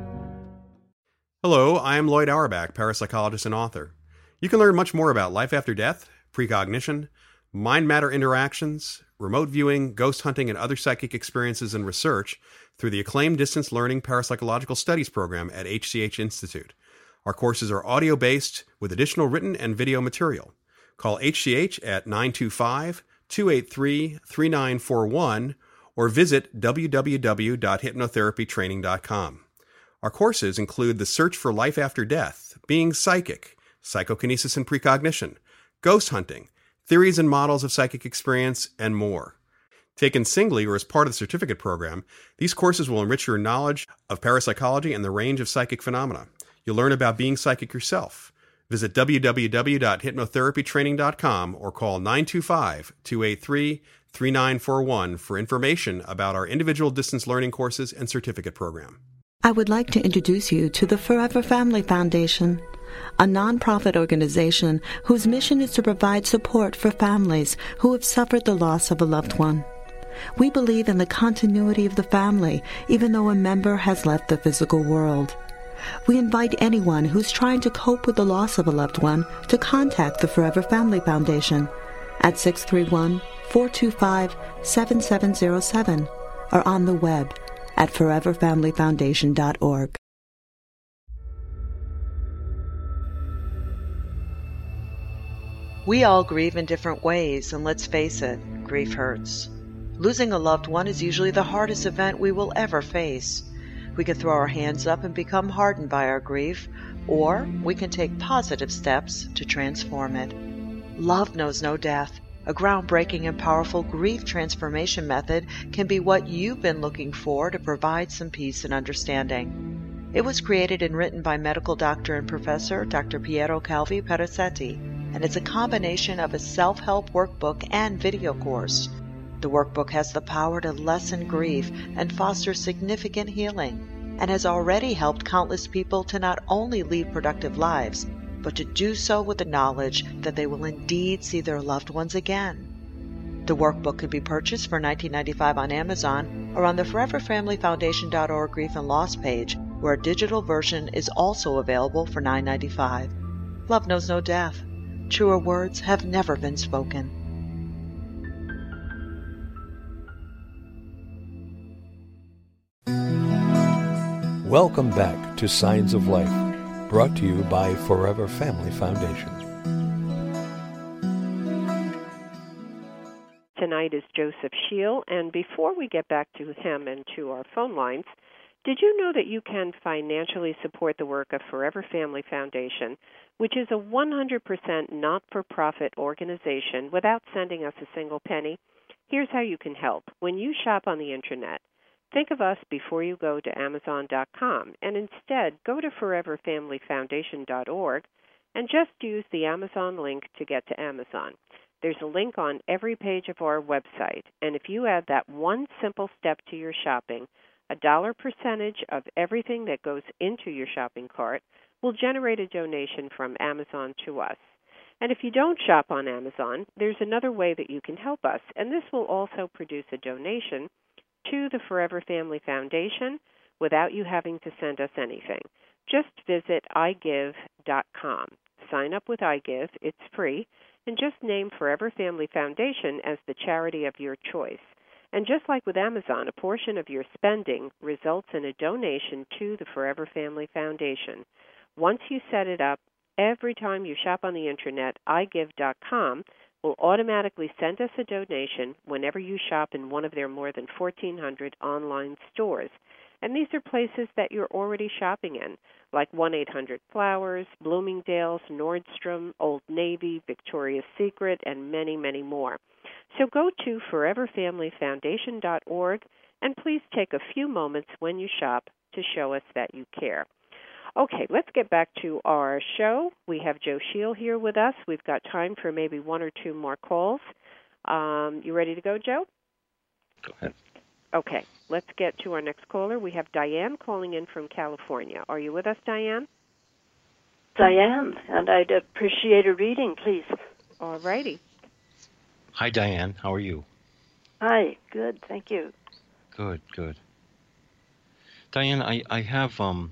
Hello, I am Lloyd Auerbach, parapsychologist and author. You can learn much more about life after death, precognition, mind-matter interactions, remote viewing, ghost hunting, and other psychic experiences and research through the acclaimed Distance Learning Parapsychological Studies program at H C H Institute. Our courses are audio-based with additional written and video material. Call H C H at nine two five, two eight three, three nine four one or visit w w w dot hypnotherapy training dot com. Our courses include The Search for Life After Death, Being Psychic, Psychokinesis and Precognition, Ghost Hunting, Theories and Models of Psychic Experience, and more. Taken singly or as part of the certificate program, these courses will enrich your knowledge of parapsychology and the range of psychic phenomena. You'll learn about being psychic yourself. Visit w w w dot hypnotherapy training dot com or call nine two five, two eight three, three nine four one for information about our individual distance learning courses and certificate program. I would like to introduce you to the Forever Family Foundation, a nonprofit organization whose mission is to provide support for families who have suffered the loss of a loved one. We believe in the continuity of the family, even though a member has left the physical world. We invite anyone who's trying to cope with the loss of a loved one to contact the Forever Family Foundation at six three one, four two five, seven seven zero seven or on the web at forever family foundation dot org. We all grieve in different ways, and let's face it, grief hurts. Losing a loved one is usually the hardest event we will ever face. We can throw our hands up and become hardened by our grief, or we can take positive steps to transform it. Love knows no death. A groundbreaking and powerful grief transformation method can be what you've been looking for to provide some peace and understanding. It was created and written by medical doctor and professor Doctor Piero Calvi Perazzetti. and it's a combination of a self-help workbook and video course. The workbook has the power to lessen grief and foster significant healing, and has already helped countless people to not only lead productive lives, but to do so with the knowledge that they will indeed see their loved ones again. The workbook can be purchased for nineteen ninety-five dollars on Amazon or on the forever family foundation dot org Grief and Loss page, where a digital version is also available for nine ninety-five. Love knows no death. Truer words have never been spoken. Welcome back to Signs of Life, brought to you by Forever Family Foundation. Tonight is Joseph Scheel, and before we get back to him and to our phone lines, did you know that you can financially support the work of Forever Family Foundation, which is a one hundred percent not-for-profit organization, without sending us a single penny? Here's how you can help. When you shop on the Internet, think of us before you go to Amazon dot com, and instead go to forever family foundation dot org and just use the Amazon link to get to Amazon. There's a link on every page of our website, and if you add that one simple step to your shopping, a dollar percentage of everything that goes into your shopping cart will generate a donation from Amazon to us. And if you don't shop on Amazon, there's another way that you can help us, and this will also produce a donation to the Forever Family Foundation without you having to send us anything. Just visit i give dot com. Sign up with iGive, it's free, and just name Forever Family Foundation as the charity of your choice. And just like with Amazon, a portion of your spending results in a donation to the Forever Family Foundation. Once you set it up, every time you shop on the Internet, i give dot com will automatically send us a donation whenever you shop in one of their more than fourteen hundred online stores. And these are places that you're already shopping in, like one eight hundred Flowers, Bloomingdale's, Nordstrom, Old Navy, Victoria's Secret, and many, many more. So go to forever family foundation dot org and please take a few moments when you shop to show us that you care. Okay, let's get back to our show. We have Joe Scheel here with us. We've got time for maybe one or two more calls. Um, you ready to go, Joe? Go ahead. Okay, let's get to our next caller. We have Diane calling in from California. Are you with us, Diane? I am, and I'd appreciate a reading, please. All righty. Hi, Diane. How are you? Hi. Good. Thank you. Good, good. Diane, I, I have... um.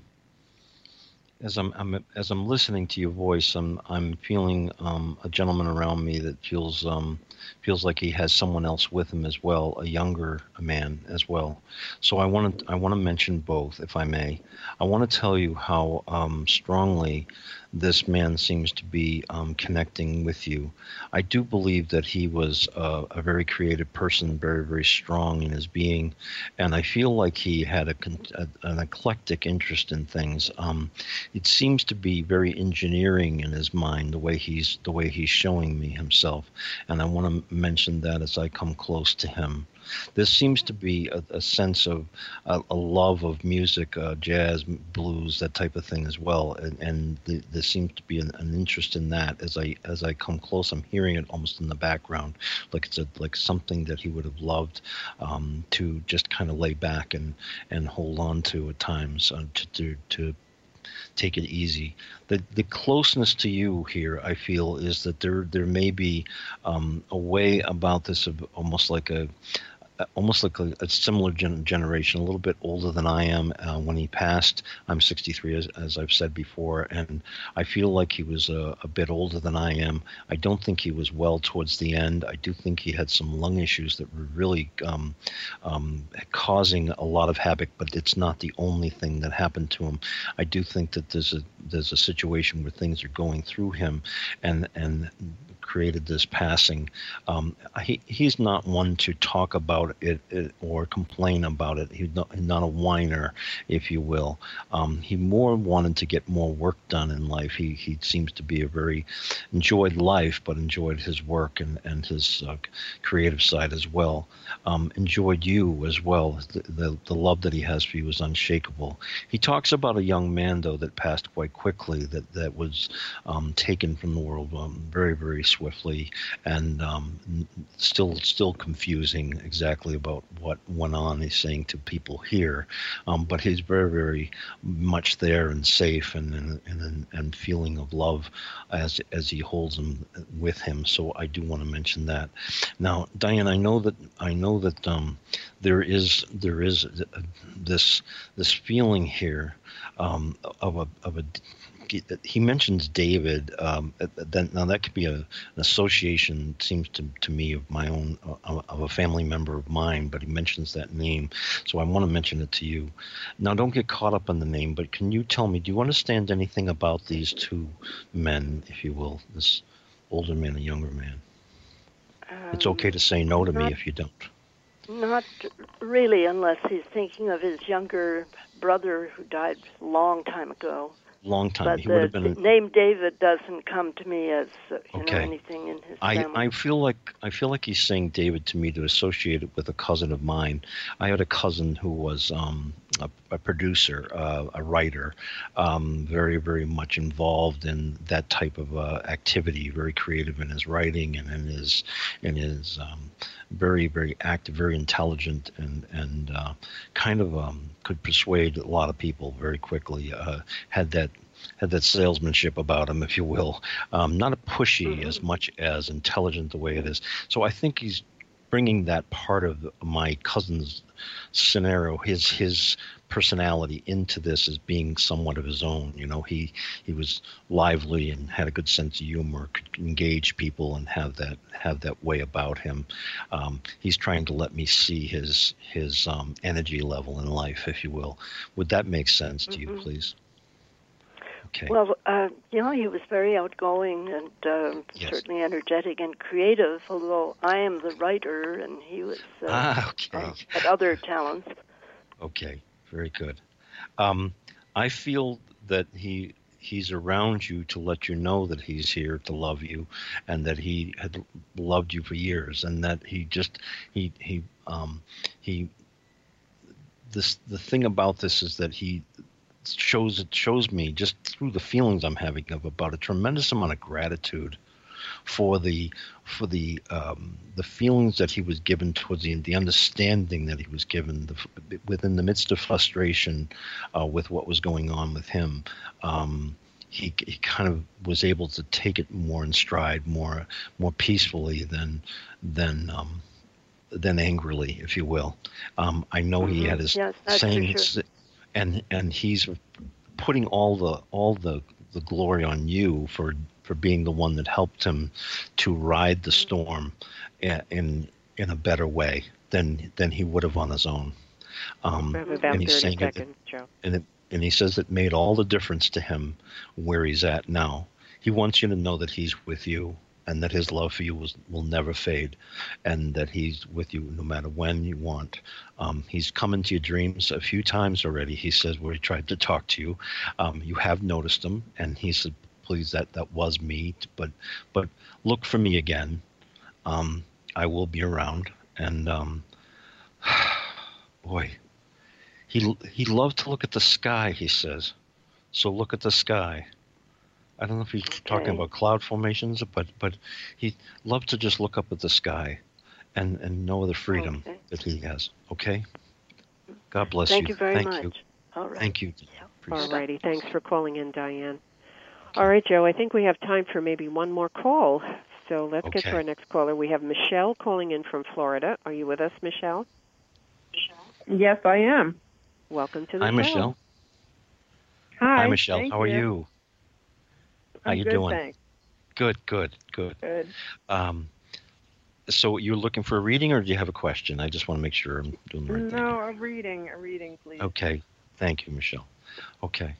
As I'm, I'm as I'm listening to your voice, I'm I'm feeling um, a gentleman around me that feels um, feels like he has someone else with him as well, a younger man as well. So I want to I want to mention both, if I may. I want to tell you how um, strongly this man seems to be um, connecting with you. I do believe that he was a, a very creative person, very, very strong in his being, and I feel like he had a, a, an eclectic interest in things. Um, it seems to be very engineering in his mind, the way he's the way he's showing me himself, and I want to mention that as I come close to him. There seems to be a, a sense of a, a love of music, uh, jazz, blues, that type of thing as well, and, and the, there seems to be an, an interest in that. As I as I come close, I'm hearing it almost in the background, like it's a, like something that he would have loved um, to just kind of lay back and, and hold on to at times, uh, to, to to take it easy. The the closeness to you here, I feel, is that there there may be um, a way about this of almost like a almost like a, a similar gen- generation, a little bit older than I am. Uh, when he passed, I'm sixty-three, as, as I've said before, and I feel like he was a, a bit older than I am. I don't think he was well towards the end. I do think he had some lung issues that were really um, um, causing a lot of havoc, but it's not the only thing that happened to him. I do think that there's a there's a situation where things are going through him, and and created this passing. Um, he he's not one to talk about it, it or complain about it. He's not, not a whiner, if you will. Um, he more wanted to get more work done in life. He he seems to be a very enjoyed life, but enjoyed his work and and his uh, creative side as well. Um, enjoyed you as well. The, the the love that he has for you is unshakable. He talks about a young man though that passed quite quickly. That that was um, taken from the world um, very very swiftly, and um, still still confusing exactly about what went on. He's saying to people here, um, but he's very very much there and safe and and and, and feeling of love as as he holds them with him. So I do want to mention that. Now, Diane, I know that I know that um, there is there is this this feeling here um, of a of a. He mentions David. Um, then now that could be a, an association. Seems to to me of my own uh, of a family member of mine. But he mentions that name, so I want to mention it to you. Now, don't get caught up in the name. But can you tell me? Do you understand anything about these two men, if you will, this older man and younger man? Um, it's okay to say no to not, me if you don't. Not really, unless he's thinking of his younger brother who died a long time ago. Long time. But he the would have been. name David doesn't come to me as uh, you okay. know, anything in his I, family. I feel like I feel like he's saying David to me to associate it with a cousin of mine. I had a cousin who was um, a, a producer, uh, a writer, um, very very much involved in that type of uh, activity. Very creative in his writing and in his in his um, very very active, very intelligent, and and uh, kind of um, could persuade a lot of people very quickly. Uh, had that. Had that salesmanship about him, if you will. Um, not a pushy mm-hmm. as much as intelligent the way it is. So I think he's bringing that part of my cousin's scenario, his his personality, into this as being somewhat of his own. You know, he he was lively and had a good sense of humor, could engage people and have that have that way about him. Um, he's trying to let me see his his um, energy level in life, if you will. Would that make sense to mm-hmm. you, please? Okay. Well, uh, you know, he was very outgoing and uh, yes. certainly energetic and creative, although I am the writer and he was uh, ah, okay. uh, had other talents. Okay, very good. Um, I feel that he he's around you to let you know that he's here to love you and that he had loved you for years and that he just, he, he, um, he, this, the thing about this is that he, shows it shows me just through the feelings I'm having of about a tremendous amount of gratitude for the for the um, the feelings that he was given towards the the understanding that he was given the, within the midst of frustration uh, with what was going on with him. Um, he he kind of was able to take it more in stride, more more peacefully than than um, than angrily, if you will. Um, I know mm-hmm. he had his yes, sayings. Sure. And and he's putting all the all the, the glory on you for, for being the one that helped him to ride the storm in in a better way than than he would have on his own. Um, and he's saying seconds, it, Joe. and it, and he says it made all the difference to him where he's at now. He wants you to know that he's with you and that his love for you will, will never fade, and that he's with you no matter when you want. Um, he's come into your dreams a few times already, he says, where he tried to talk to you. Um, you have noticed him, and he said, please, that, that was me, but but look for me again. Um, I will be around. And, um, boy, he, he loved to look at the sky, he says. So look at the sky. I don't know if he's okay. talking about cloud formations, but but he loved to just look up at the sky and, and know the freedom okay. that he has. Okay? God bless Thank you. you very Thank much. You. All right. Thank you. All righty. Thanks for calling in, Diane. All right, Joe, I think we have time for maybe one more call. So let's okay. get to our next caller. We have Michelle calling in from Florida. Are you with us, Michelle? Yes, I am. Welcome to the Hi, show. Michelle. Hi. Hi, Michelle. Thank How are you? you? How I'm you good, doing? Thanks. Good, good, good. Good. Um, so you're looking for a reading, or do you have a question? I just want to make sure I'm doing the right no, thing. No, a reading, a reading, please. Okay. Thank you, Michelle. Okay.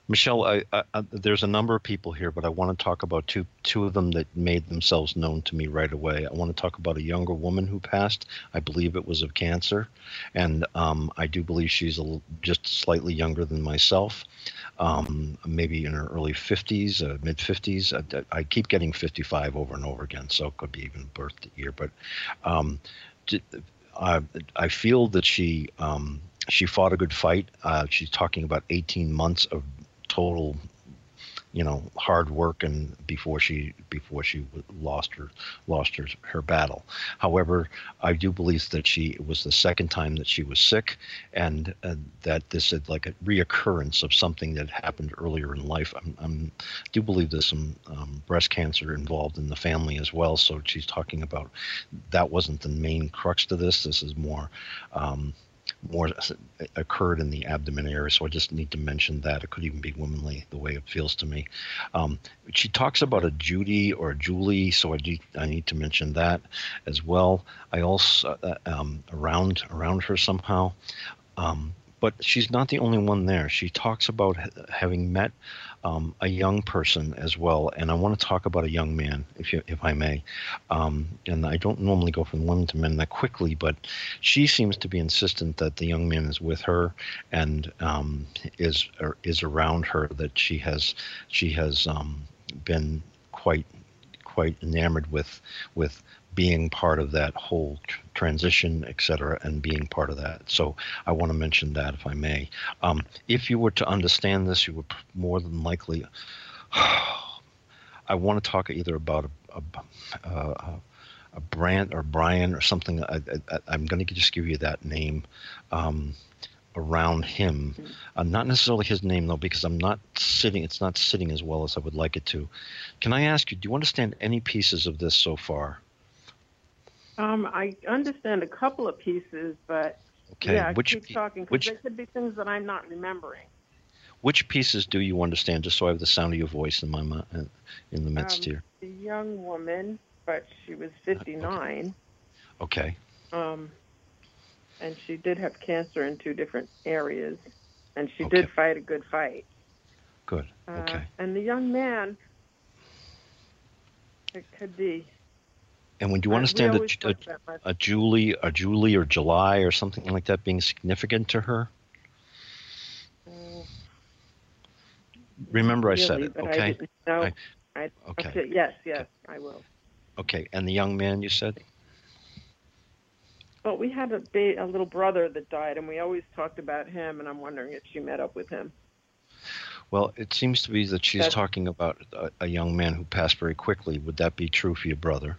Michelle, I, I, I, there's a number of people here, but I want to talk about two two of them that made themselves known to me right away. I want to talk about a younger woman who passed. I believe it was of cancer, and um, I do believe she's a little, just slightly younger than myself, um, maybe in her early fifties, uh, mid fifties. I, I keep getting fifty-five over and over again, so it could be even birth year. But um, I, I feel that she um, she fought a good fight. Uh, she's talking about eighteen months of total, you know, hard work, and before she before she lost her lost her her battle. However, I do believe that she it was the second time that she was sick, and uh, that this is like a reoccurrence of something that happened earlier in life. I'm, I'm do believe there's some um, breast cancer involved in the family as well. So she's talking about that wasn't the main crux to this. This is more. Um, more occurred in the abdomen area, so I just need to mention that. It could even be womanly, the way it feels to me. Um, she talks about a Judy or a Julie, so I, do, I need to mention that as well. I also, uh, um, around around her somehow. Um, but she's not the only one there. She talks about ha- having met um, a young person as well, and I want to talk about a young man, if you, if I may. Um, and I don't normally go from women to men that quickly, but she seems to be insistent that the young man is with her and um, is or is around her. That she has she has um, been quite quite enamored with with. being part of that whole tr- transition, et cetera, and being part of that. So I want to mention that, if I may. Um, if you were to understand this, you would more than likely, I want to talk either about a, a, a, a Brant or Brian or something. I, I, I'm going to just give you that name um, around him. Uh, not necessarily his name, though, because I'm not sitting, it's not sitting as well as I would like it to. Can I ask you, do you understand any pieces of this so far? Um, I understand a couple of pieces, but okay. yeah, which, keep talking, which, because there could be things that I'm not remembering. Which pieces do you understand, just so I have the sound of your voice in my in the midst um, here? The young woman, but she was fifty-nine. Okay. Um, and she did have cancer in two different areas, and she okay. did fight a good fight. Good, okay. Uh, and the young man, it could be... And when you understand a, a, a Julie, a Julie or July or something like that being significant to her? Mm, Remember I really, said it, okay? I didn't know. I, I, okay. okay. Yes, yes, okay. I will. Okay, and the young man you said? Well, we had a, ba- a little brother that died, and we always talked about him, and I'm wondering if she met up with him. Well, it seems to be that she's That's, talking about a, a young man who passed very quickly. Would that be true for your brother?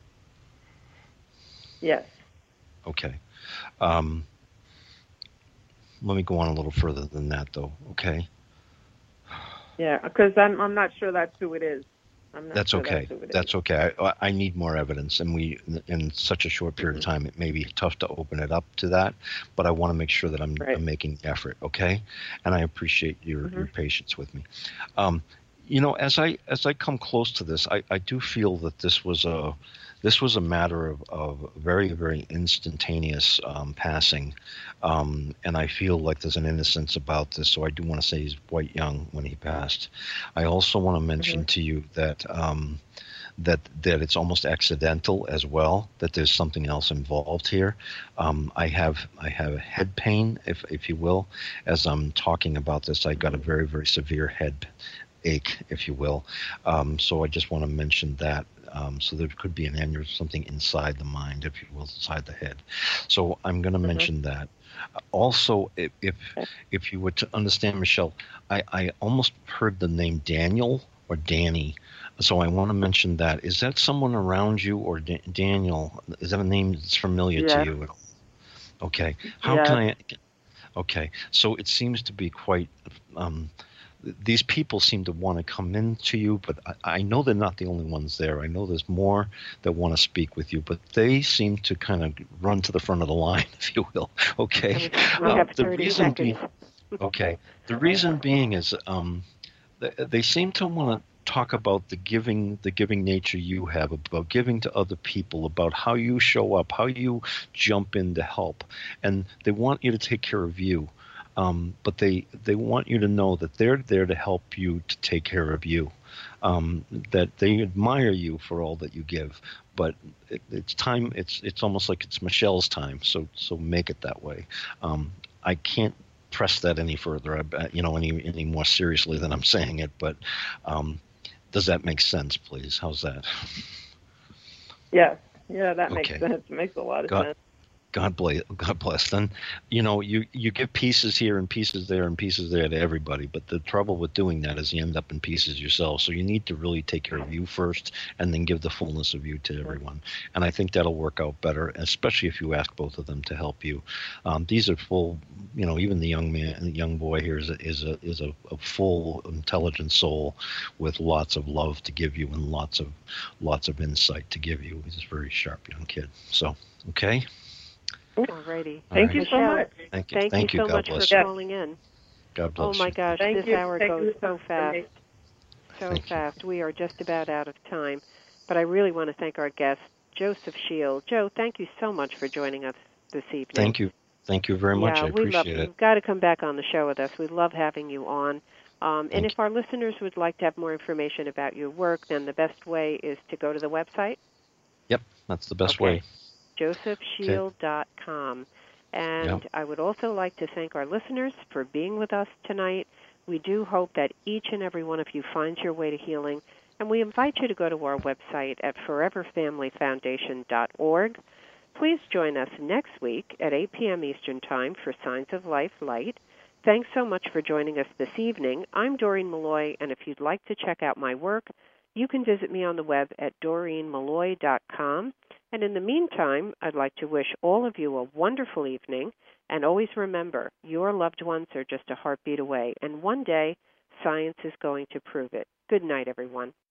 Yes. Okay. Um, let me go on a little further than that, though. Okay. Yeah, because I'm I'm not sure that's who it is. I'm not that's sure okay. That's, who it that's is. okay. I, I need more evidence, and we in such a short period mm-hmm. of time, it may be tough to open it up to that. But I want to make sure that I'm, right. I'm making effort. Okay, and I appreciate your, mm-hmm. your patience with me. Um, you know, as I as I come close to this, I, I do feel that this was a this was a matter of, of very very instantaneous um, passing, um, and I feel like there's an innocence about this. So I do want to say he's quite young when he passed. I also want to mention mm-hmm. to you that. Um, that that it's almost accidental as well, that there's something else involved here. Um, I have I have head pain, if if you will. As I'm talking about this, I got a very, very severe head ache, if you will. Um, so I just want to mention that. Um, so there could be an aneurysm, something inside the mind, if you will, inside the head. So I'm going to mm-hmm. mention that. Also, if, if if you were to understand, Michelle, I, I almost heard the name Daniel or Danny. So I want to mention that. Is that someone around you, or da- Daniel? Is that a name that's familiar yes. to you? Okay. How yes. can I? Okay. So it seems to be quite. Um, these people seem to want to come into you, but I, I know they're not the only ones there. I know there's more that want to speak with you, but they seem to kind of run to the front of the line, if you will. Okay. We um, have the thirty reason seconds. being. Okay. The reason being is um, they, they seem to want to talk about the giving the giving nature you have, about giving to other people, about how you show up, how you jump in to help, and they want you to take care of you. Um, but they, they want you to know that they're there to help you to take care of you, um, that they admire you for all that you give. But it, it's time. It's it's almost like it's Michelle's time. So so make it that way. Um, I can't press that any further. I, you know, any any more seriously than I'm saying it. But um, does that make sense, please? How's that? Yes. Yeah, that makes Okay. sense. It makes a lot of God, sense. God bless. God bless. Then, you know, you, you give pieces here and pieces there and pieces there to everybody. But the trouble with doing that is you end up in pieces yourself. So you need to really take care of you first, and then give the fullness of you to everyone. And I think that'll work out better, especially if you ask both of them to help you. Um, these are full. You know, even the young man, the young boy here is a, is a is a, a full, intelligent soul with lots of love to give you and lots of lots of insight to give you. He's a very sharp young kid. So, okay. Alrighty. Thank right. you so Michelle, much. Thank you. Thank, Thank you you. so God much bless for you. calling in. God bless Oh my you. gosh, Thank this you. hour Thank goes you so for fast. me. So Thank you. fast. We are just about out of time. But I really want to thank our guest, Joseph Shield. Joe, thank you so much for joining us this evening. Thank you. Thank you very much. Yeah, I we love appreciate you. it. You've got to come back on the show with us. We love having you on. Um, and Thank if our listeners would like to have more information about your work, then the best way is to go to the website. Yep, that's the best Okay. way. joseph shield dot com. And Yep. I would also like to thank our listeners for being with us tonight. We do hope that each and every one of you finds your way to healing, and we invite you to go to our website at forever family foundation dot org. Please join us next week at eight p.m. Eastern Time for Signs of Life Light. Thanks so much for joining us this evening. I'm Doreen Malloy, and if you'd like to check out my work, you can visit me on the web at doreen malloy dot com. And in the meantime, I'd like to wish all of you a wonderful evening, and always remember, your loved ones are just a heartbeat away, and one day, science is going to prove it. Good night, everyone.